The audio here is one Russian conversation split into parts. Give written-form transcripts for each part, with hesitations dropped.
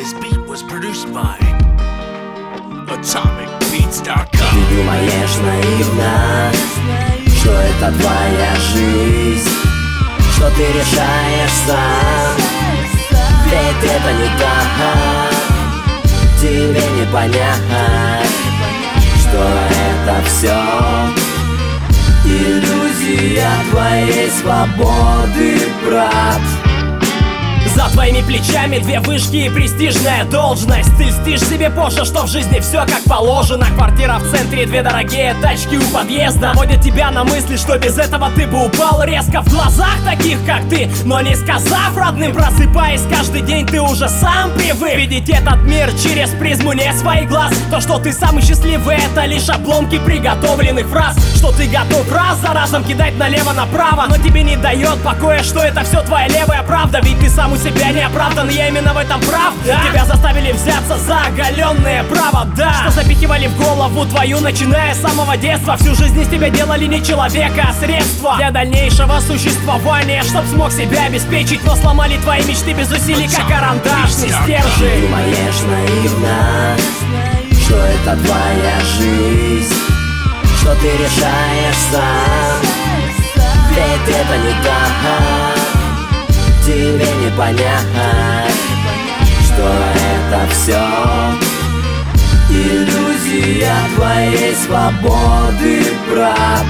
This beat was produced by AtomicBeats.com. Ты думаешь наивно, что это твоя жизнь, что ты решаешь сам, ведь это не так. Тебе не понять, что это все иллюзия твоей свободы, брат. За твоими плечами две вышки и престижная должность. Ты льстишь себе позже, что в жизни все как положено. Квартира в центре, две дорогие тачки у подъезда наводят тебя на мысли, что без этого ты бы упал резко в глазах таких, как ты. Но не сказав родным, просыпаясь каждый день, ты уже сам привык видеть этот мир через призму не своих глаз. То, что ты самый счастливый, это лишь обломки приготовленных фраз. Что ты готов раз за разом кидать налево-направо, но тебе не дает покоя, что это все твоя левая правда. Ведь ты сам у себя не оправдан, я именно в этом прав, да? Тебя заставили взяться за оголенные провода, что запихивали в голову твою, начиная с самого детства. Всю жизнь из тебя делали не человека, а средство для дальнейшего существования, чтоб смог себя обеспечить. Но сломали твои мечты без усилий, как карандашный стержень. Ты думаешь наивно, что это твоя жизнь, что ты решаешь сам, ведь это не так. Тебе не понять, что это все иллюзия твоей свободы, брат.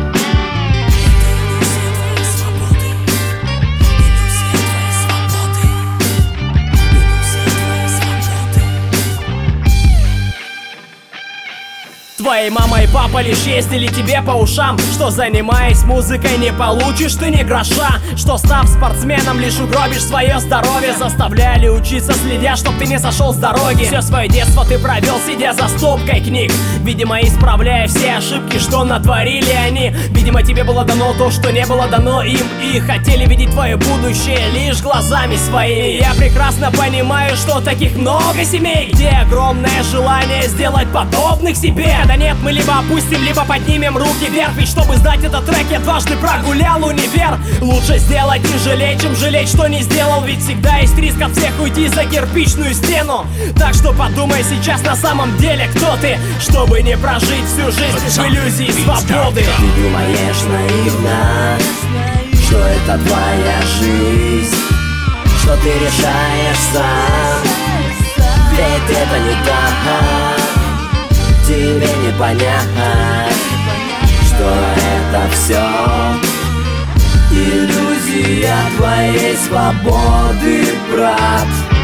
Твои мама и папа лишь ездили тебе по ушам, что занимаясь музыкой не получишь ты ни гроша, что став спортсменом лишь угробишь свое здоровье. Заставляли учиться, следя, чтоб ты не сошел с дороги. Все свое детство ты провел, сидя за стопкой книг, видимо, исправляя все ошибки, что натворили они. Видимо, тебе было дано то, что не было дано им, и хотели видеть твое будущее лишь глазами своими. Я прекрасно понимаю, что таких много семей, где огромное желание сделать подобных себе. Да нет, мы либо опустим, либо поднимем руки вверх. Ведь чтобы сдать этот трек, я дважды прогулял универ. Лучше сделать и жалеть, чем жалеть, что не сделал. Ведь всегда есть риск от всех уйти за кирпичную стену. Так что подумай сейчас на самом деле, кто ты, чтобы не прожить всю жизнь в иллюзии свободы. Ты думаешь наивно, что это твоя жизнь, что ты решаешь сам, ведь это не так. Тебе не понять, что это все иллюзия твоей свободы, брат.